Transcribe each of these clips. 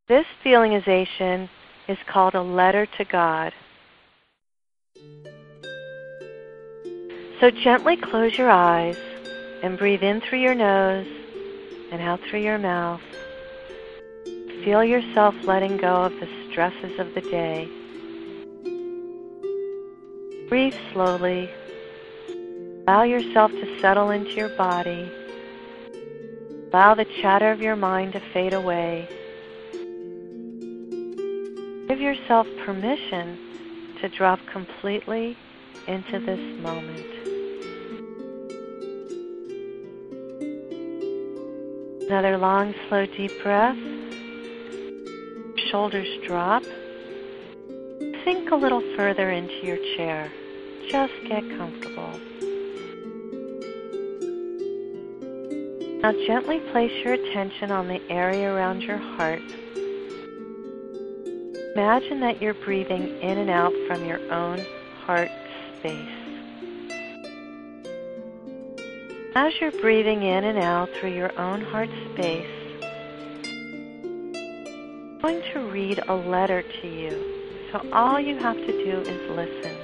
This feelingization is called a letter to God. So gently close your eyes and breathe in through your nose and out through your mouth. Feel yourself letting go of the stresses of the day. Breathe slowly. Allow yourself to settle into your body. Allow the chatter of your mind to fade away. Give yourself permission to drop completely into this moment. Another long, slow, deep breath. Shoulders drop. Sink a little further into your chair. Just get comfortable. Now gently place your attention on the area around your heart. Imagine that you're breathing in and out from your own heart space. As you're breathing in and out through your own heart space, I'm going to read a letter to you. So all you have to do is listen.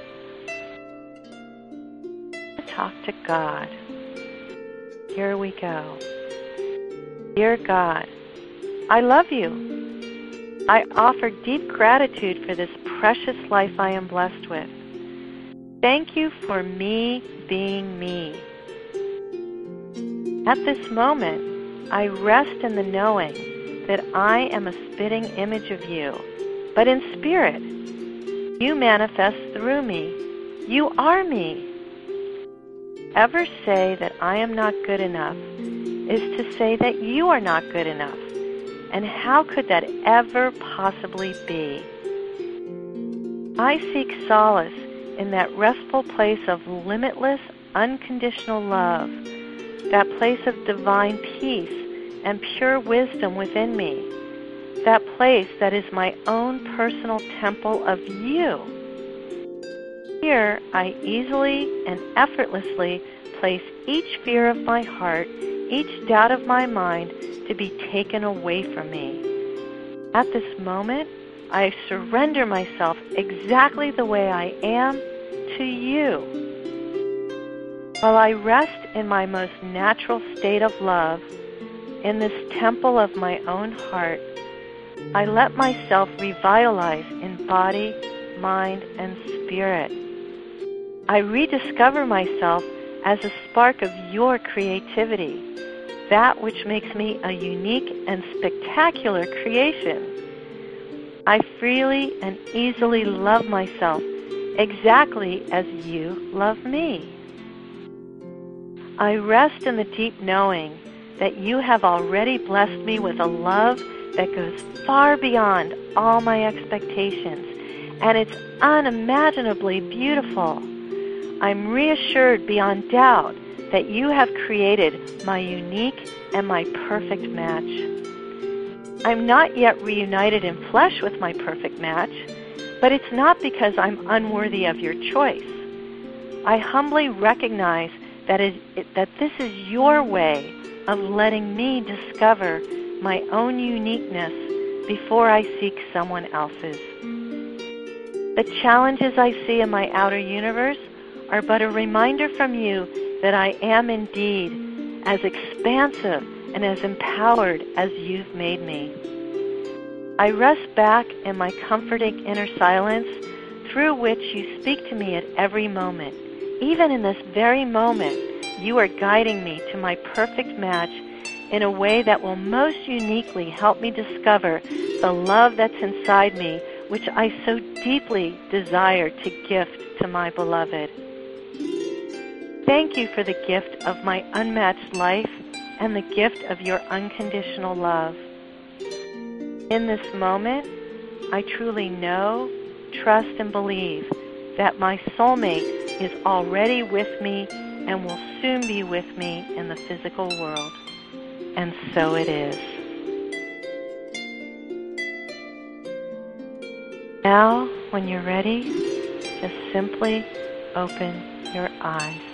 Talk to God. Here we go. Dear God, I love you. I offer deep gratitude for this precious life I am blessed with. Thank you for me being me. At this moment, I rest in the knowing that I am a spitting image of you, but in spirit, you manifest through me. You are me. Ever say that I am not good enough is to say that you are not good enough. And how could that ever possibly be? I seek solace in that restful place of limitless, unconditional love, that place of divine peace and pure wisdom within me, that place that is my own personal temple of you. Here, I easily and effortlessly place each fear of my heart, each doubt of my mind to be taken away from me. At this moment, I surrender myself exactly the way I am to you. While I rest in my most natural state of love, in this temple of my own heart, I let myself revitalize in body, mind, and spirit. I rediscover myself as a spark of your creativity, that which makes me a unique and spectacular creation. I freely and easily love myself exactly as you love me. I rest in the deep knowing that you have already blessed me with a love that goes far beyond all my expectations, and it's unimaginably beautiful. I'm reassured beyond doubt that you have created my unique and my perfect match. I'm not yet reunited in flesh with my perfect match, but it's not because I'm unworthy of your choice. I humbly recognize that this is your way of letting me discover my own uniqueness before I seek someone else's. The challenges I see in my outer universe are but a reminder from you that I am indeed as expansive and as empowered as you've made me. I rest back in my comforting inner silence through which you speak to me at every moment. Even in this very moment, you are guiding me to my perfect match in a way that will most uniquely help me discover the love that's inside me, which I so deeply desire to gift to my beloved. Thank you for the gift of my unmatched life and the gift of your unconditional love. In this moment, I truly know, trust, and believe that my soulmate is already with me and will soon be with me in the physical world. And so it is. Now, when you're ready, just simply open your eyes.